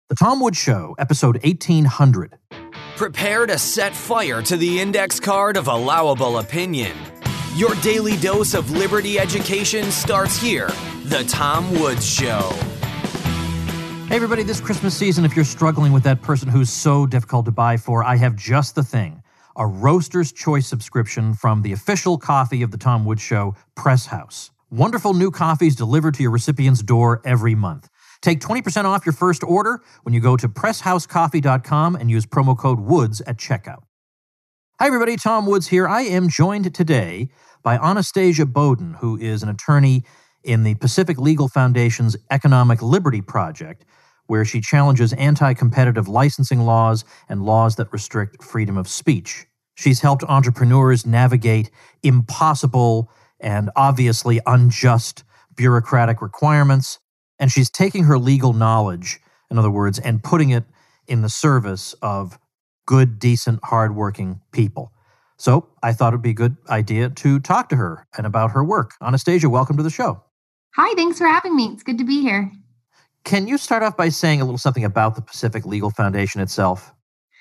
The Tom Woods Show, episode 1800. Prepare to set fire to the index card of allowable opinion. Your daily dose of liberty education starts here. The Tom Woods Show. Hey everybody, this Christmas season, if you're struggling with that person who's so difficult to buy for, I have just the thing. A Roaster's Choice subscription from the official coffee of the Tom Woods Show, Press House. Wonderful new coffees delivered to your recipient's door every month. Take 20% off your first order when you go to presshousecoffee.com and use promo code WOODS at checkout. Hi everybody, Tom Woods here. I am joined today by Anastasia Bowden, who is an attorney in the Pacific Legal Foundation's Economic Liberty Project, where she challenges anti-competitive licensing laws and laws that restrict freedom of speech. She's helped entrepreneurs navigate impossible and obviously unjust bureaucratic requirements, and she's taking her legal knowledge, in other words, and putting it in the service of good, decent, hardworking people. So I thought it'd be a good idea to talk to her and about her work. Anastasia, welcome to the show. Hi, thanks for having me. It's good to be here. Can you start off by saying a little something about the Pacific Legal Foundation itself?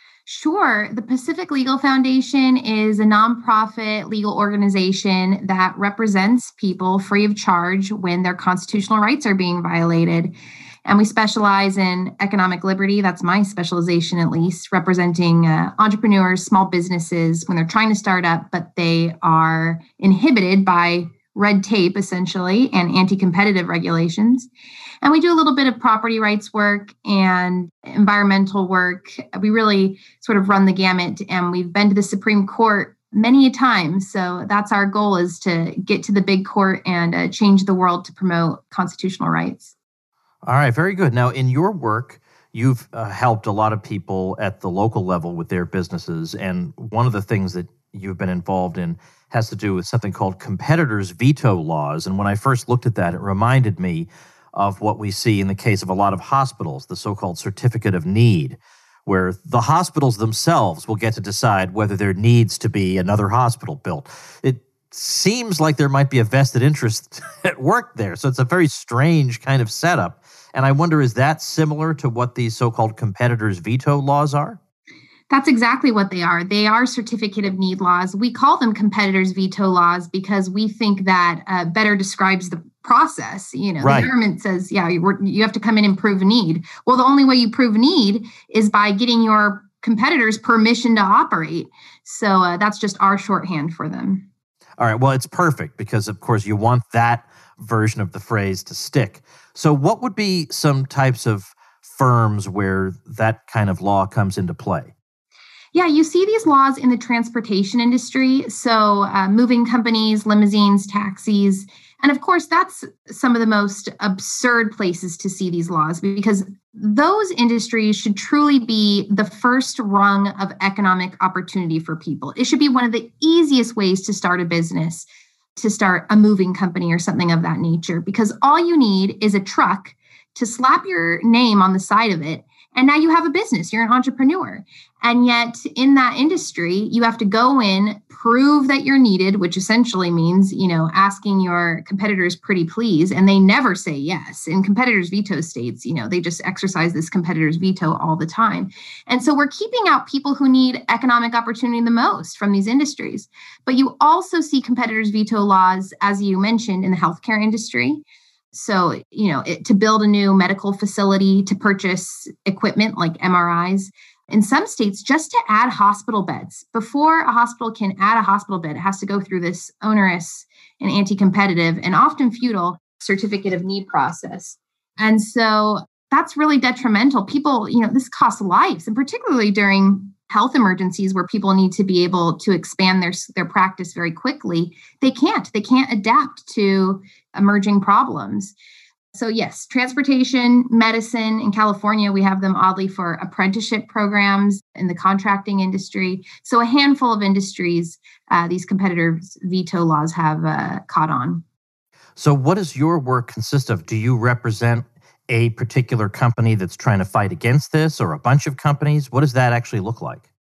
Sure. The Pacific Legal Foundation is a nonprofit legal organization that represents people free of charge when their constitutional rights are being violated. And we specialize in economic liberty. That's my specialization, at least, representing entrepreneurs, small businesses when they're trying to start up, but they are inhibited by red tape, essentially, and anti-competitive regulations. And we do a little bit of property rights work and environmental work. We really sort of run the gamut, and we've been to the Supreme Court many a time. So that's our goal, is to get to the big court and change the world to promote constitutional rights. All right, very good. Now, in your work, you've helped a lot of people at the local level with their businesses, and one of the things that you've been involved in has to do with something called competitors' veto laws. And when I first looked at that, it reminded me of what we see in the case of a lot of hospitals, the so-called certificate of need, where the hospitals themselves will get to decide whether there needs to be another hospital built. It seems like there might be a vested interest at work there. So it's a very strange kind of setup. And I wonder, is that similar to what these so-called competitors' veto laws are? That's exactly what they are. They are certificate of need laws. We call them competitors' veto laws because we think that better describes the process. Right. The government says, you have to come in and prove need. Well, the only way you prove need is by getting your competitors permission to operate. So that's just our shorthand for them. All right. Well, it's perfect because, of course, you want that version of the phrase to stick. So what would be some types of firms where that kind of law comes into play? Yeah, you see these laws in the transportation industry. So moving companies, limousines, taxis. And of course, that's some of the most absurd places to see these laws, because those industries should truly be the first rung of economic opportunity for people. It should be one of the easiest ways to start a business, to start a moving company or something of that nature, because all you need is a truck to slap your name on the side of it. And now you have a business, you're an entrepreneur. And yet in that industry, you have to go in, prove that you're needed, which essentially means, asking your competitors pretty please, and they never say yes. In competitors' veto states, they just exercise this competitors' veto all the time. And so we're keeping out people who need economic opportunity the most from these industries. But you also see competitors' veto laws, as you mentioned, in the healthcare industry. So, to build a new medical facility, to purchase equipment like MRIs, in some states, just to add hospital beds. Before a hospital can add a hospital bed, it has to go through this onerous and anti-competitive and often futile certificate of need process. And so that's really detrimental. People, this costs lives, and particularly during health emergencies where people need to be able to expand their practice very quickly. They can't adapt to emerging problems. So yes, transportation, medicine. In California, we have them oddly for apprenticeship programs in the contracting industry. So a handful of industries, these competitors' veto laws have caught on. So what does your work consist of? Do you represent a particular company that's trying to fight against this, or a bunch of companies? What does that actually look like?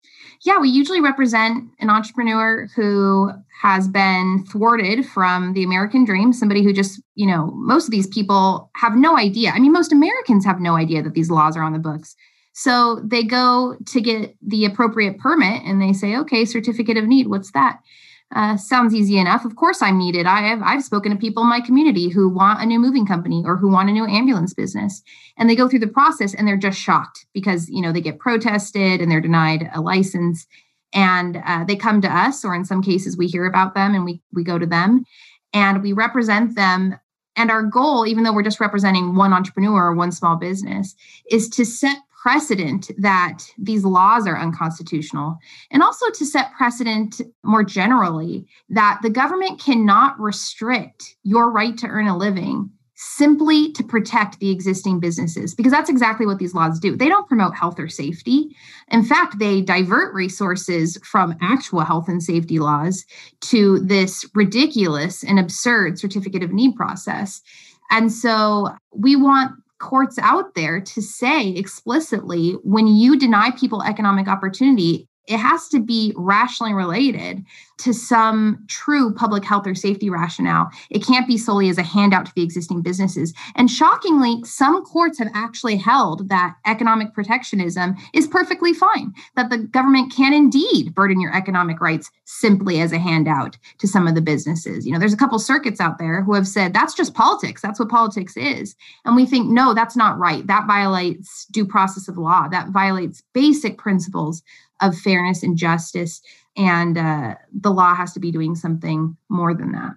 Yeah, we usually represent an entrepreneur who has been thwarted from the American dream, somebody who just, most of these people have no idea. I mean, most Americans have no idea that these laws are on the books. So they go to get the appropriate permit and they say, okay, certificate of need, what's that? Sounds easy enough. Of course I'm needed. I've spoken to people in my community who want a new moving company or who want a new ambulance business. And they go through the process and they're just shocked because, they get protested and they're denied a license. And they come to us, or in some cases we hear about them and we go to them and we represent them. And our goal, even though we're just representing one entrepreneur or one small business, is to set precedent that these laws are unconstitutional, and also to set precedent more generally that the government cannot restrict your right to earn a living simply to protect the existing businesses, because that's exactly what these laws do. They don't promote health or safety. In fact, they divert resources from actual health and safety laws to this ridiculous and absurd certificate of need process. And so we want courts out there to say explicitly, when you deny people economic opportunity, it has to be rationally related to some true public health or safety rationale. It can't be solely as a handout to the existing businesses. And shockingly, some courts have actually held that economic protectionism is perfectly fine, that the government can indeed burden your economic rights simply as a handout to some of the businesses. There's a couple circuits out there who have said that's just politics. That's what politics is. And we think, no, that's not right. That violates due process of law. That violates basic principles of fairness and justice. And the law has to be doing something more than that.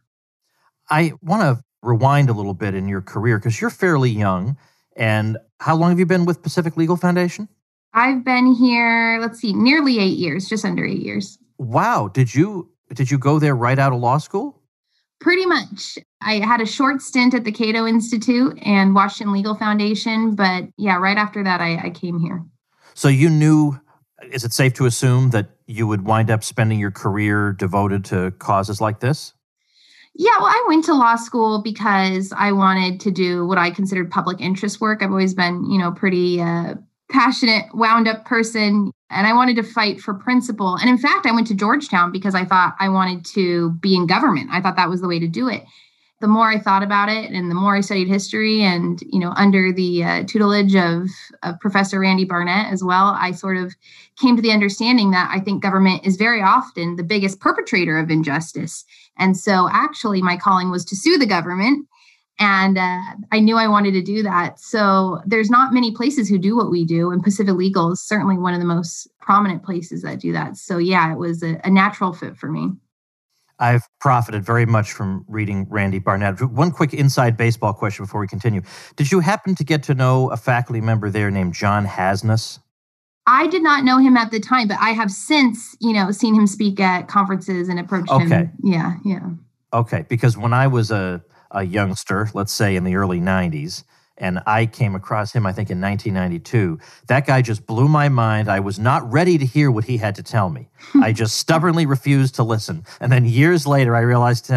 I want to rewind a little bit in your career because you're fairly young. And how long have you been with Pacific Legal Foundation? I've been here, nearly 8 years, just under 8 years. Wow. Did you go there right out of law school? Pretty much. I had a short stint at the Cato Institute and Washington Legal Foundation. But yeah, right after that, I came here. So you knew, is it safe to assume that you would wind up spending your career devoted to causes like this? Yeah, well, I went to law school because I wanted to do what I considered public interest work. I've always been, pretty passionate, wound up person, and I wanted to fight for principle. And in fact, I went to Georgetown because I thought I wanted to be in government. I thought that was the way to do it. The more I thought about it and the more I studied history and, under the tutelage of Professor Randy Barnett as well, I sort of came to the understanding that I think government is very often the biggest perpetrator of injustice. And so actually my calling was to sue the government. And I knew I wanted to do that. So there's not many places who do what we do. And Pacific Legal is certainly one of the most prominent places that do that. So yeah, it was a natural fit for me. I've profited very much from reading Randy Barnett. One quick inside baseball question before we continue. Did you happen to get to know a faculty member there named John Hasness? I did not know him at the time, but I have since, seen him speak at conferences and approached him. Yeah. Okay, because when I was a youngster, let's say in the early 90s, and I came across him, I think, in 1992. That guy just blew my mind. I was not ready to hear what he had to tell me. I just stubbornly refused to listen. And then years later, I realized,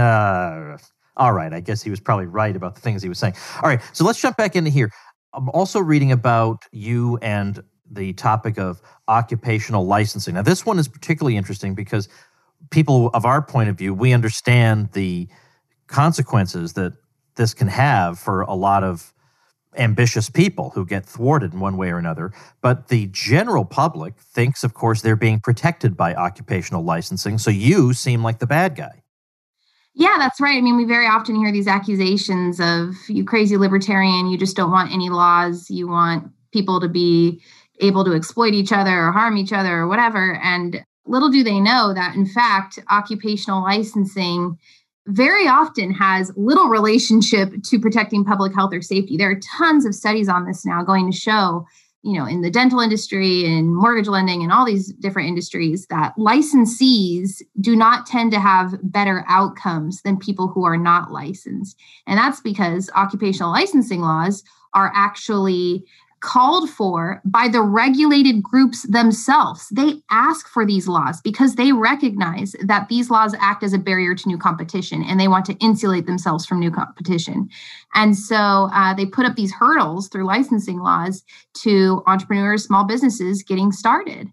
all right, I guess he was probably right about the things he was saying. All right, so let's jump back into here. I'm also reading about you and the topic of occupational licensing. Now, this one is particularly interesting because people of our point of view, we understand the consequences that this can have for a lot of ambitious people who get thwarted in one way or another. But the general public thinks, of course, they're being protected by occupational licensing. So you seem like the bad guy. Yeah, that's right. I mean, we very often hear these accusations of, you crazy libertarian, you just don't want any laws. You want people to be able to exploit each other or harm each other or whatever. And little do they know that, in fact, occupational licensing very often has little relationship to protecting public health or safety. There are tons of studies on this now going to show, in the dental industry and mortgage lending and all these different industries, that licensees do not tend to have better outcomes than people who are not licensed. And that's because occupational licensing laws are actually called for by the regulated groups themselves. They ask for these laws because they recognize that these laws act as a barrier to new competition, and they want to insulate themselves from new competition. And so they put up these hurdles through licensing laws to entrepreneurs, small businesses getting started.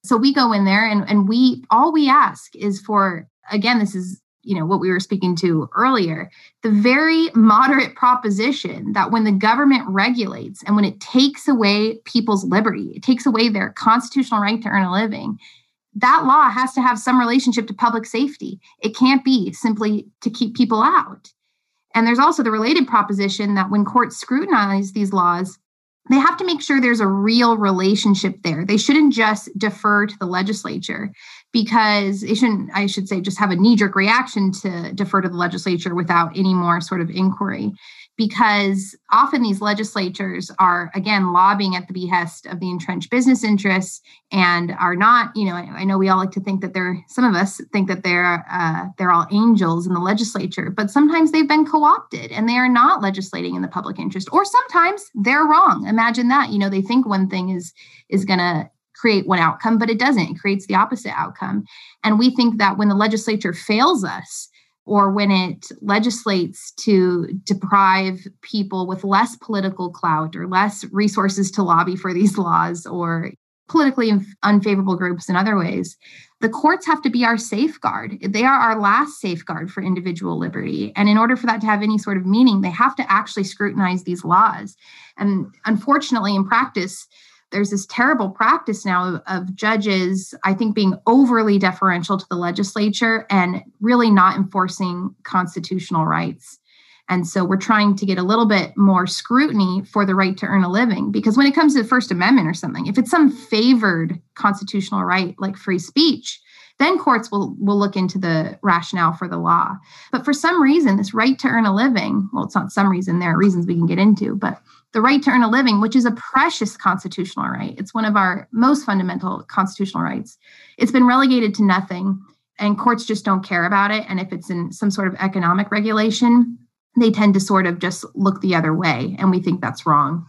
So we go in there and all we ask is for, again, this is, what we were speaking to earlier, the very moderate proposition that when the government regulates and when it takes away people's liberty, it takes away their constitutional right to earn a living, that law has to have some relationship to public safety. It can't be simply to keep people out. And there's also the related proposition that when courts scrutinize these laws, they have to make sure there's a real relationship there. They shouldn't just defer to the legislature because they shouldn't, I should say, just have a knee-jerk reaction to defer to the legislature without any more sort of inquiry. Because often these legislatures are, again, lobbying at the behest of the entrenched business interests and are not, I know we all like to think that some of us think that they're all angels in the legislature, but sometimes they've been co-opted and they are not legislating in the public interest, or sometimes they're wrong. Imagine that, they think one thing is going to create one outcome, but it doesn't. It creates the opposite outcome. And we think that when the legislature fails us, or when it legislates to deprive people with less political clout or less resources to lobby for these laws, or politically unfavorable groups in other ways, the courts have to be our safeguard. They are our last safeguard for individual liberty. And in order for that to have any sort of meaning, they have to actually scrutinize these laws. And unfortunately, in practice, there's this terrible practice now of judges, I think, being overly deferential to the legislature and really not enforcing constitutional rights. And so we're trying to get a little bit more scrutiny for the right to earn a living, because when it comes to the First Amendment or something, if it's some favored constitutional right like free speech, then courts will look into the rationale for the law. But for some reason, this right to earn a living, well, it's not some reason, there are reasons we can get into, but the right to earn a living, which is a precious constitutional right, it's one of our most fundamental constitutional rights, it's been relegated to nothing, and courts just don't care about it. And if it's in some sort of economic regulation, they tend to sort of just look the other way, and we think that's wrong.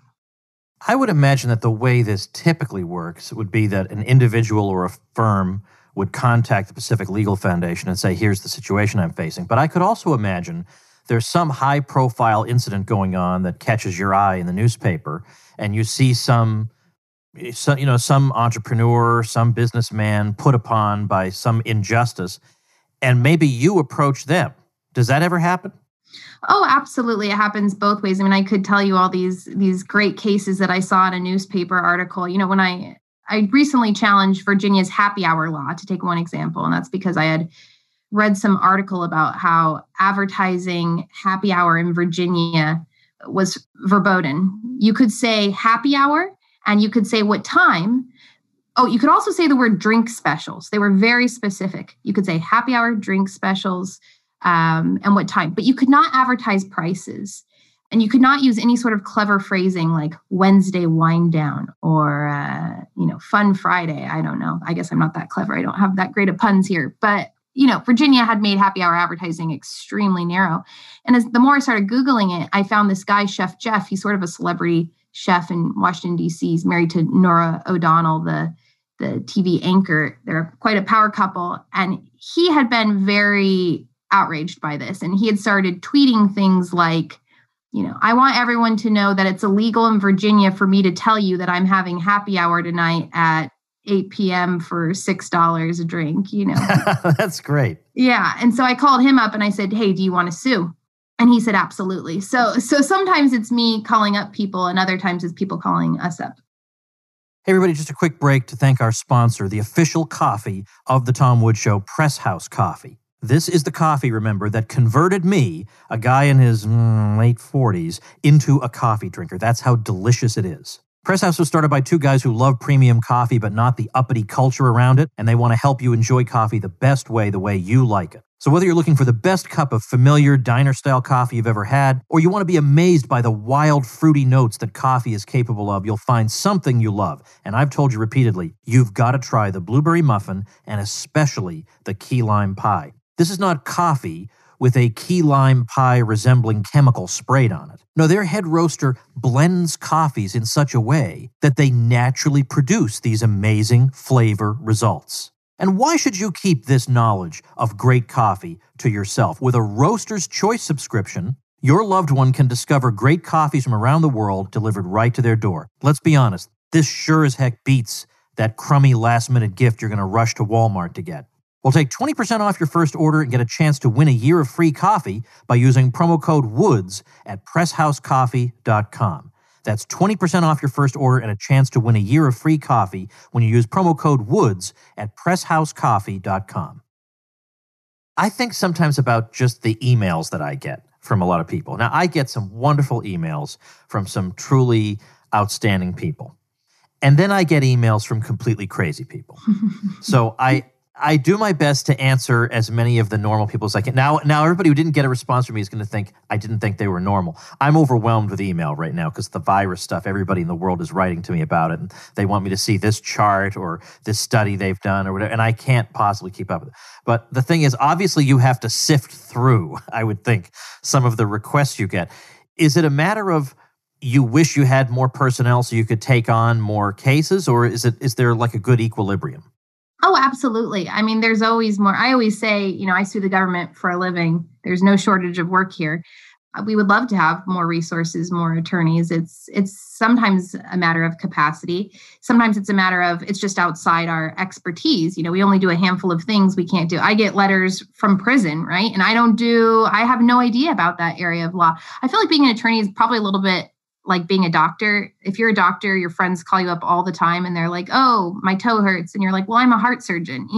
I would imagine that the way this typically works would be that an individual or a firm would contact the Pacific Legal Foundation and say, here's the situation I'm facing. But I could also imagine there's some high-profile incident going on that catches your eye in the newspaper, and you see some entrepreneur, some businessman put upon by some injustice, and maybe you approach them. Does that ever happen? Oh, absolutely. It happens both ways. I mean, I could tell you all these great cases that I saw in a newspaper article. When I recently challenged Virginia's happy hour law, to take one example, and that's because I had read some article about how advertising happy hour in Virginia was verboten. You could say happy hour, and you could say what time. Oh, you could also say the word drink specials. They were very specific. You could say happy hour, drink specials, and what time. But you could not advertise prices. And you could not use any sort of clever phrasing like Wednesday wind down or, Fun Friday. I don't know. I guess I'm not that clever. I don't have that great of puns here. But Virginia had made happy hour advertising extremely narrow. And the more I started Googling it, I found this guy, Chef Jeff. He's sort of a celebrity chef in Washington, D.C. He's married to Norah O'Donnell, the TV anchor. They're quite a power couple. And he had been very outraged by this. And he had started tweeting things like, I want everyone to know that it's illegal in Virginia for me to tell you that I'm having happy hour tonight at 8 p.m. for $6 a drink, That's great. Yeah. And so I called him up and I said, hey, do you want to sue? And he said, absolutely. So sometimes it's me calling up people and other times it's people calling us up. Hey, everybody, just a quick break to thank our sponsor, the official coffee of The Tom Woods Show, Press House Coffee. This is the coffee, remember, that converted me, a guy in his late 40s, into a coffee drinker. That's how delicious it is. Press House was started by two guys who love premium coffee, but not the uppity culture around it, and they want to help you enjoy coffee the best way, the way you like it. So whether you're looking for the best cup of familiar diner-style coffee you've ever had, or you want to be amazed by the wild, fruity notes that coffee is capable of, you'll find something you love. And I've told you repeatedly, you've got to try the blueberry muffin and especially the key lime pie. This is not coffee with a key lime pie resembling chemical sprayed on it. No, their head roaster blends coffees in such a way that they naturally produce these amazing flavor results. And why should you keep this knowledge of great coffee to yourself? With a Roaster's Choice subscription, your loved one can discover great coffees from around the world delivered right to their door. Let's be honest, this sure as heck beats that crummy last-minute gift you're going to rush to Walmart to get. Well, take 20% off your first order and get a chance to win a year of free coffee by using promo code WOODS at PressHouseCoffee.com. That's 20% off your first order and a chance to win a year of free coffee when you use promo code WOODS at PressHouseCoffee.com. I think sometimes about just the emails that I get from a lot of people. Now, I get some wonderful emails from some truly outstanding people. And then I get emails from completely crazy people. So I do my best to answer as many of the normal people as I can. Now, everybody who didn't get a response from me is going to think I didn't think they were normal. I'm overwhelmed with email right now because the virus stuff, everybody in the world is writing to me about it. And they want me to see this chart or this study they've done or whatever. And I can't possibly keep up with it. But the thing is, obviously, you have to sift through, I would think, some of the requests you get. Is it a matter of you wish you had more personnel so you could take on more cases? Or is there like a good equilibrium? Oh, absolutely. I mean, there's always more. I always say, I sue the government for a living. There's no shortage of work here. We would love to have more resources, more attorneys. It's sometimes a matter of capacity. Sometimes it's a matter of it's just outside our expertise. We only do a handful of things we can't do. I get letters from prison, right? And I have no idea about that area of law. I feel like being an attorney is probably a little bit like being a doctor. If you're a doctor, your friends call you up all the time and they're like, oh, my toe hurts. And you're like, well, I'm a heart surgeon.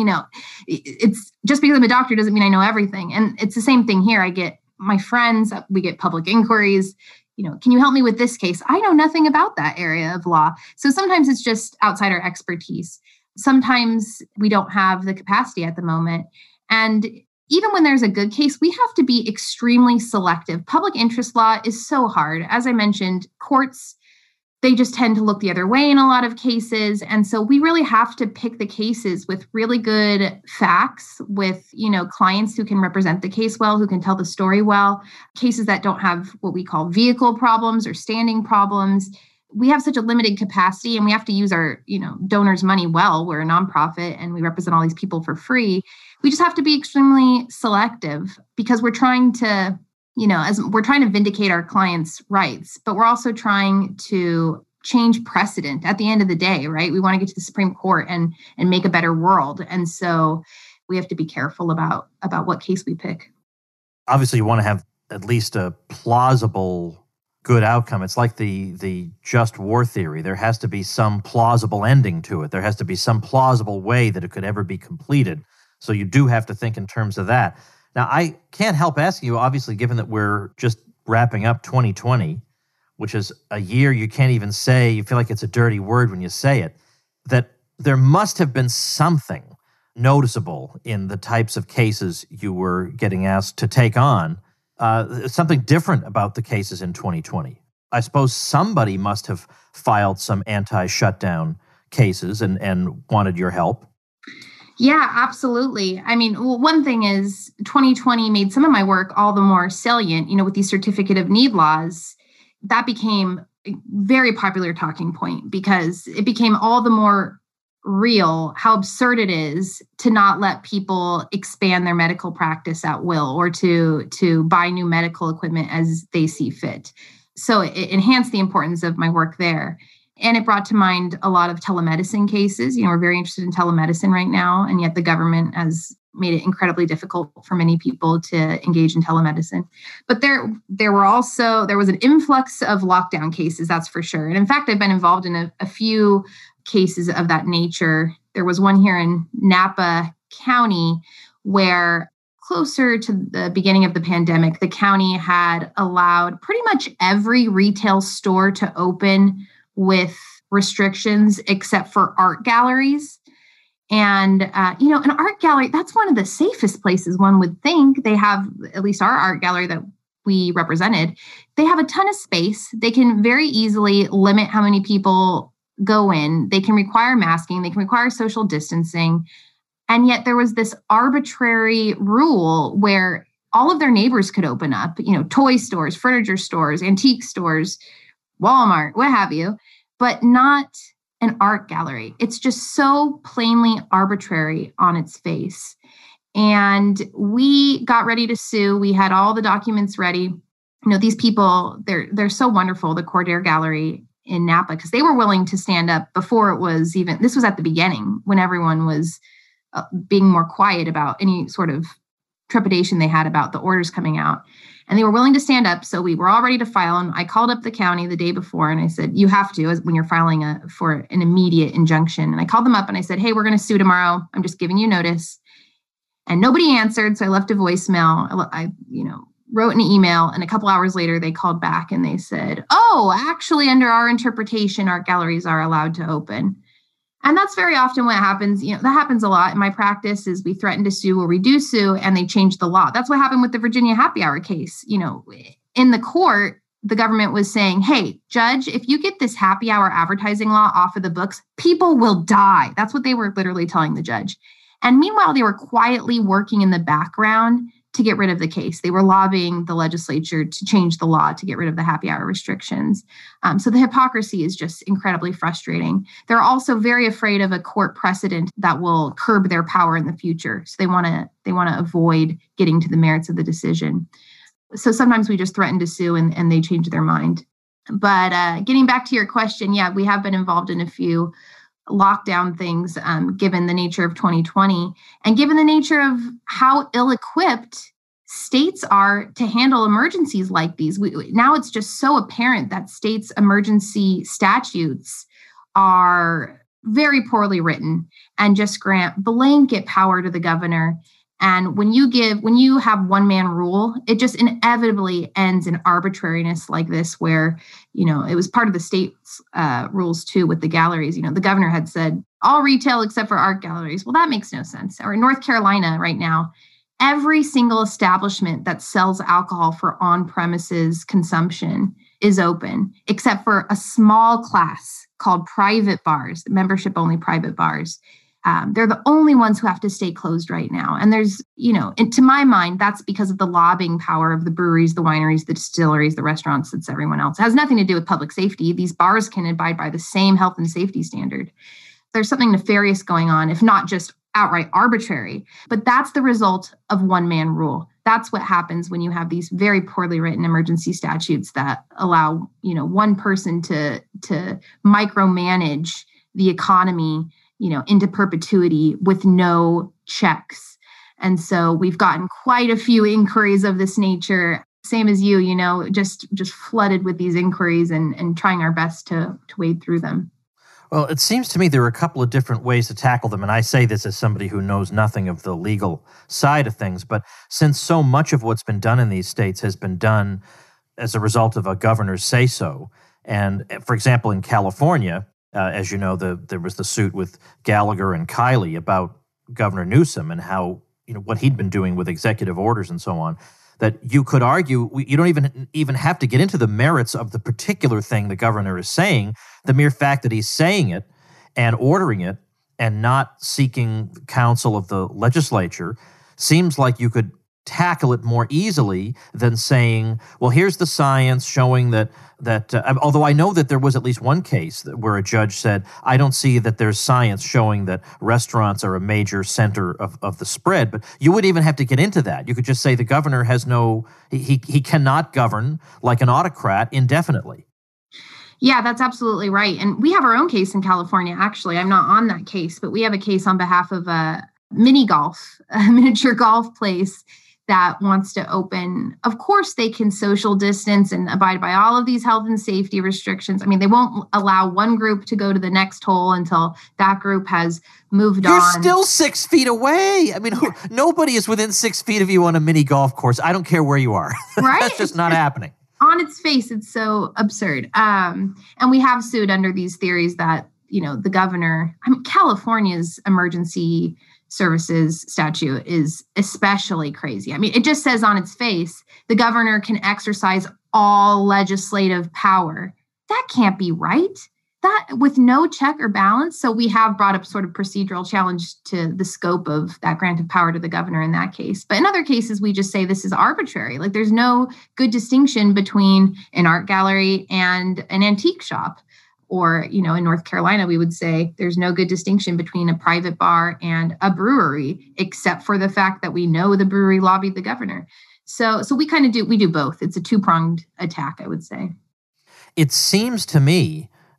It's just because I'm a doctor doesn't mean I know everything. And it's the same thing here. I get my friends, we get public inquiries. Can you help me with this case? I know nothing about that area of law. So sometimes it's just outside our expertise. Sometimes we don't have the capacity at the moment. And even when there's a good case, we have to be extremely selective. Public interest law is so hard. As I mentioned, courts, they just tend to look the other way in a lot of cases. And so we really have to pick the cases with really good facts, with, clients who can represent the case well, who can tell the story well, cases that don't have what we call vehicle problems or standing problems. We have such a limited capacity and we have to use our, donors' money well. We're a nonprofit and we represent all these people for free. We just have to be extremely selective because we're trying to, as we're trying to vindicate our clients' rights, but we're also trying to change precedent at the end of the day, right? We want to get to the Supreme Court and make a better world. And so we have to be careful about what case we pick. Obviously, you want to have at least a plausible good outcome. It's like the just war theory. There has to be some plausible ending to it. There has to be some plausible way that it could ever be completed. So you do have to think in terms of that. Now, I can't help asking you, obviously, given that we're just wrapping up 2020, which is a year you can't even say, you feel like it's a dirty word when you say it, that there must have been something noticeable in the types of cases you were getting asked to take on, something different about the cases in 2020. I suppose somebody must have filed some anti-shutdown cases and wanted your help. Yeah, absolutely. I mean, one thing is 2020 made some of my work all the more salient, with these certificate of need laws. That became a very popular talking point because it became all the more real how absurd it is to not let people expand their medical practice at will or to buy new medical equipment as they see fit. So it enhanced the importance of my work there. And it brought to mind a lot of telemedicine cases. We're very interested in telemedicine right now, and yet the government has made it incredibly difficult for many people to engage in telemedicine. But there was an influx of lockdown cases, that's for sure. And in fact, I've been involved in a few cases of that nature. There was one here in Napa County where closer to the beginning of the pandemic, the county had allowed pretty much every retail store to open with restrictions except for art galleries. And, an art gallery, that's one of the safest places one would think. They have, at least our art gallery that we represented, they have a ton of space. They can very easily limit how many people go in. They can require masking. They can require social distancing. And yet there was this arbitrary rule where all of their neighbors could open up, toy stores, furniture stores, antique stores, Walmart, what have you, but not an art gallery. It's just so plainly arbitrary on its face. And we got ready to sue. We had all the documents ready. These people, they're so wonderful, the Cordair Gallery. in Napa, because they were willing to stand up before it was even, this was at the beginning when everyone was being more quiet about any sort of trepidation they had about the orders coming out. And they were willing to stand up. So we were all ready to file. And I called up the county the day before and I said, you have to, when you're filing for an immediate injunction. And I called them up and I said, hey, we're going to sue tomorrow. I'm just giving you notice. And nobody answered. So I left a voicemail. I wrote an email, and a couple hours later they called back and they said, oh, actually, under our interpretation, art galleries are allowed to open. And that's very often what happens. That happens a lot in my practice is we threaten to sue or we do sue and they change the law. That's what happened with the Virginia happy hour case. In the court, the government was saying, hey, judge, if you get this happy hour advertising law off of the books, people will die. That's what they were literally telling the judge. And meanwhile, they were quietly working in the background to get rid of the case. They were lobbying the legislature to change the law to get rid of the happy hour restrictions. So the hypocrisy is just incredibly frustrating. They're also very afraid of a court precedent that will curb their power in the future. So they want to avoid getting to the merits of the decision. So sometimes we just threaten to sue and they change their mind. But getting back to your question, yeah, we have been involved in a few lockdown things, given the nature of 2020 and given the nature of how ill-equipped states are to handle emergencies like these. Now it's just so apparent that states' emergency statutes are very poorly written and just grant blanket power to the governor. And when you have one man rule, it just inevitably ends in arbitrariness like this, where, it was part of the state's rules too with the galleries. The governor had said all retail except for art galleries. Well, that makes no sense. Or in North Carolina right now, every single establishment that sells alcohol for on-premises consumption is open, except for a small class called private bars, membership-only private bars. They're the only ones who have to stay closed right now. And there's, and to my mind, that's because of the lobbying power of the breweries, the wineries, the distilleries, the restaurants, it's everyone else. It has nothing to do with public safety. These bars can abide by the same health and safety standard. There's something nefarious going on, if not just outright arbitrary. But that's the result of one man rule. That's what happens when you have these very poorly written emergency statutes that allow, one person to micromanage the economy into perpetuity with no checks. And so we've gotten quite a few inquiries of this nature, same as you, just flooded with these inquiries and trying our best to wade through them. Well, it seems to me there are a couple of different ways to tackle them. And I say this as somebody who knows nothing of the legal side of things. But since so much of what's been done in these states has been done as a result of a governor's say-so, and for example, in California, as you know, there was the suit with Gallagher and Kiley about Governor Newsom and how, what he'd been doing with executive orders and so on, that you could argue you don't even have to get into the merits of the particular thing the governor is saying. The mere fact that he's saying it and ordering it and not seeking counsel of the legislature seems like you could tackle it more easily than saying, well, here's the science showing that although I know that there was at least one case where a judge said, I don't see that there's science showing that restaurants are a major center of the spread, but you wouldn't even have to get into that. You could just say the governor has he cannot govern like an autocrat indefinitely. Yeah, that's absolutely right. And we have our own case in California, actually. I'm not on that case, but we have a case on behalf of a miniature golf place that wants to open. Of course, they can social distance and abide by all of these health and safety restrictions. I mean, they won't allow one group to go to the next hole until that group has moved on. You're still 6 feet away. I mean, nobody is within 6 feet of you on a mini golf course. I don't care where you are. Right? That's just not happening. On its face, it's so absurd. And we have sued under these theories that, the governor, California's emergency services statute is especially crazy. I mean, it just says on its face, the governor can exercise all legislative power. That can't be right. That with no check or balance. So we have brought up sort of procedural challenge to the scope of that grant of power to the governor in that case. But in other cases, we just say this is arbitrary. Like there's no good distinction between an art gallery and an antique shop. Or, in North Carolina, we would say there's no good distinction between a private bar and a brewery, except for the fact that we know the brewery lobbied the governor. So we kind of do both. It's a two-pronged attack, I would say. It seems to me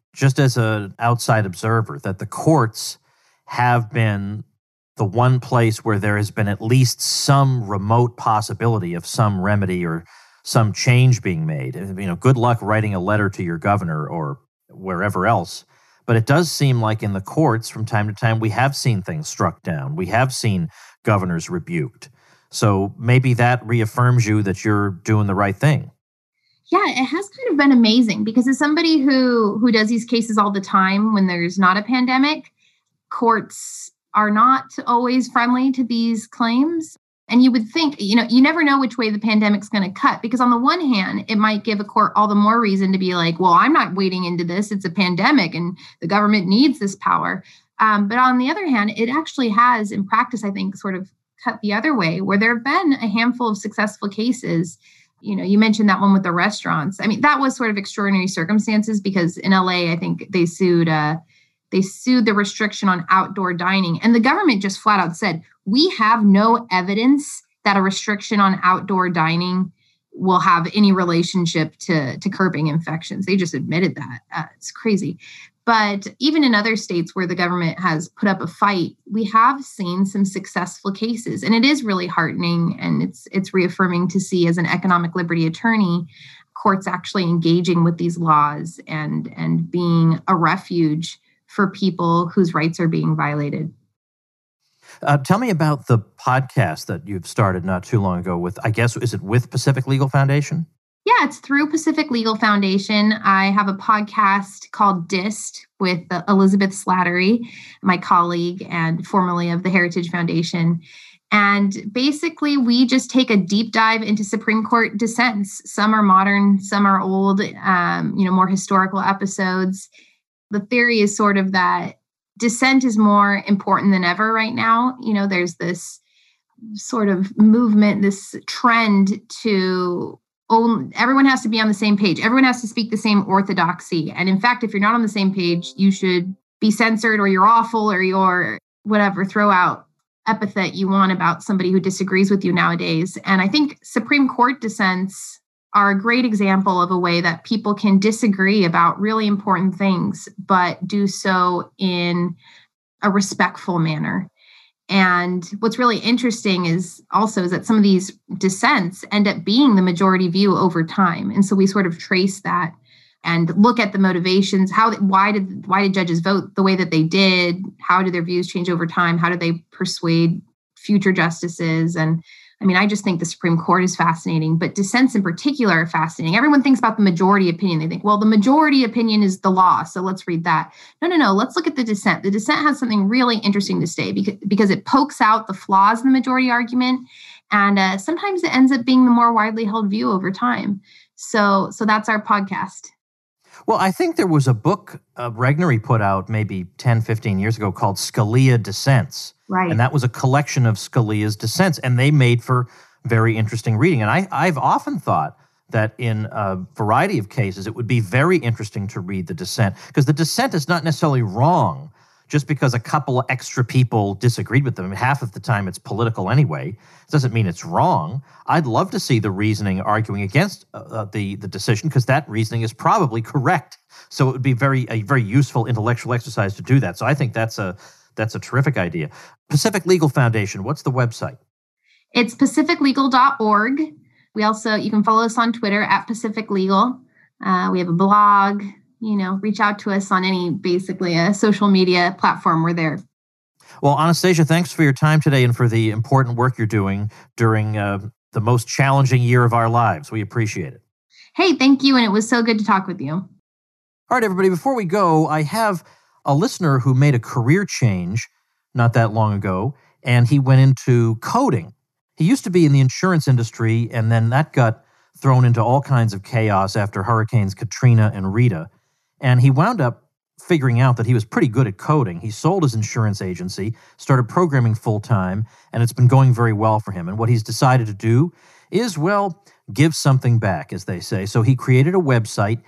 just as an outside observer, that the courts have been the one place where there has been at least some remote possibility of some remedy or some change being made. Good luck writing a letter to your governor or wherever else. But it does seem like in the courts, from time to time, we have seen things struck down. We have seen governors rebuked. So maybe that reaffirms you that you're doing the right thing. Yeah, it has kind of been amazing because as somebody who does these cases all the time when there's not a pandemic, courts are not always friendly to these claims. And you would think, you never know which way the pandemic's going to cut, because on the one hand, it might give a court all the more reason to be like, well, I'm not wading into this. It's a pandemic and the government needs this power. But on the other hand, it actually has in practice, I think, sort of cut the other way, where there have been a handful of successful cases. You mentioned that one with the restaurants. I mean, that was sort of extraordinary circumstances because in LA, I think they sued the restriction on outdoor dining. And the government just flat out said, we have no evidence that a restriction on outdoor dining will have any relationship to curbing infections. They just admitted that. It's crazy. But even in other states where the government has put up a fight, we have seen some successful cases. And it is really heartening. And it's reaffirming to see, as an economic liberty attorney, courts actually engaging with these laws and being a refuge for people whose rights are being violated. Tell me about the podcast that you've started not too long ago with, I guess, is it with Pacific Legal Foundation? Yeah, it's through Pacific Legal Foundation. I have a podcast called DIST with Elizabeth Slattery, my colleague and formerly of the Heritage Foundation. And basically, we just take a deep dive into Supreme Court dissents. Some are modern, some are old, more historical episodes. The theory is sort of that dissent is more important than ever right now. There's this sort of movement, this trend to everyone has to be on the same page. Everyone has to speak the same orthodoxy. And in fact, if you're not on the same page, you should be censored or you're awful or you're whatever, throw out epithet you want about somebody who disagrees with you nowadays. And I think Supreme Court dissents are a great example of a way that people can disagree about really important things, but do so in a respectful manner. And what's really interesting is that some of these dissents end up being the majority view over time. And so we sort of trace that and look at the motivations. Why did judges vote the way that they did? How did their views change over time? How did they persuade future justices? And I just think the Supreme Court is fascinating, but dissents in particular are fascinating. Everyone thinks about the majority opinion. They think, well, the majority opinion is the law, so let's read that. No. Let's look at the dissent. The dissent has something really interesting to say because it pokes out the flaws in the majority argument, and sometimes it ends up being the more widely held view over time. So that's our podcast. Well, I think there was a book Regnery put out maybe 10, 15 years ago called Scalia Dissents. Right. And that was a collection of Scalia's dissents, and they made for very interesting reading. And I've often thought that in a variety of cases, it would be very interesting to read the dissent, because the dissent is not necessarily wrong just because a couple of extra people disagreed with them. Half of the time it's political anyway. It doesn't mean it's wrong. I'd love to see the reasoning arguing against the decision, because that reasoning is probably correct. So it would be a very useful intellectual exercise to do that. So I think that's a terrific idea. Pacific Legal Foundation, what's the website? It's pacificlegal.org. You can follow us on Twitter at Pacific Legal. We have a blog. Reach out to us on basically a social media platform. We're there. Well, Anastasia, thanks for your time today and for the important work you're doing during the most challenging year of our lives. We appreciate it. Hey, thank you. And it was so good to talk with you. All right, everybody, before we go, I have a listener who made a career change not that long ago, and he went into coding. He used to be in the insurance industry, and then that got thrown into all kinds of chaos after Hurricanes Katrina and Rita. And he wound up figuring out that he was pretty good at coding. He sold his insurance agency, started programming full-time, and it's been going very well for him. And what he's decided to do is, give something back, as they say. So he created a website,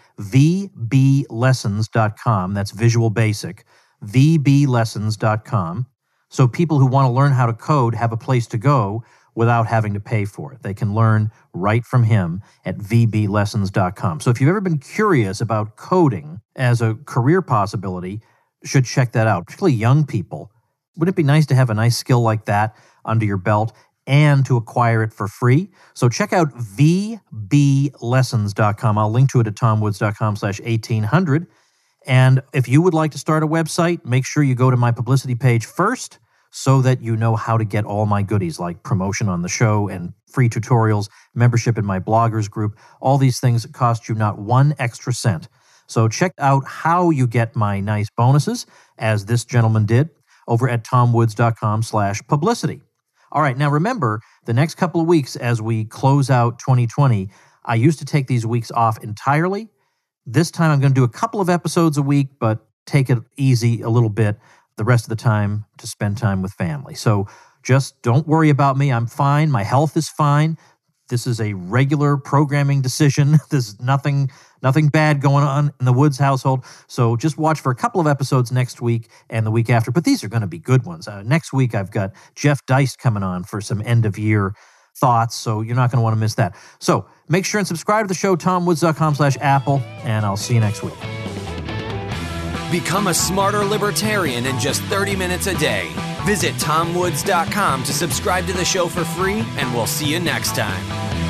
vblessons.com. That's Visual Basic, vblessons.com. So people who want to learn how to code have a place to go without having to pay for it. They can learn right from him at vblessons.com. So if you've ever been curious about coding as a career possibility, should check that out, particularly young people. Wouldn't it be nice to have a nice skill like that under your belt and to acquire it for free? So check out vblessons.com. I'll link to it at tomwoods.com/1800. And if you would like to start a website, make sure you go to my publicity page first so that you know how to get all my goodies like promotion on the show and free tutorials, membership in my bloggers group, all these things that cost you not one extra cent. So check out how you get my nice bonuses, as this gentleman did, over at tomwoods.com/publicity. All right, now remember, the next couple of weeks as we close out 2020, I used to take these weeks off entirely. This time I'm going to do a couple of episodes a week, but take it easy a little bit the rest of the time to spend time with family. So just don't worry about me. I'm fine. My health is fine. This is a regular programming decision. There's nothing bad going on in the Woods household. So just watch for a couple of episodes next week and the week after. But these are going to be good ones. Next week, I've got Jeff Deist coming on for some end-of-year thoughts, so you're not going to want to miss that. So make sure and subscribe to the show, tomwoods.com/Apple, and I'll see you next week. Become a smarter libertarian in just 30 minutes a day. Visit tomwoods.com to subscribe to the show for free, and we'll see you next time.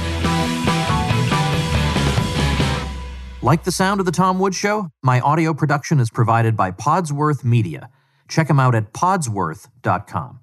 Like the sound of The Tom Woods Show? My audio production is provided by Podsworth Media. Check them out at podsworth.com.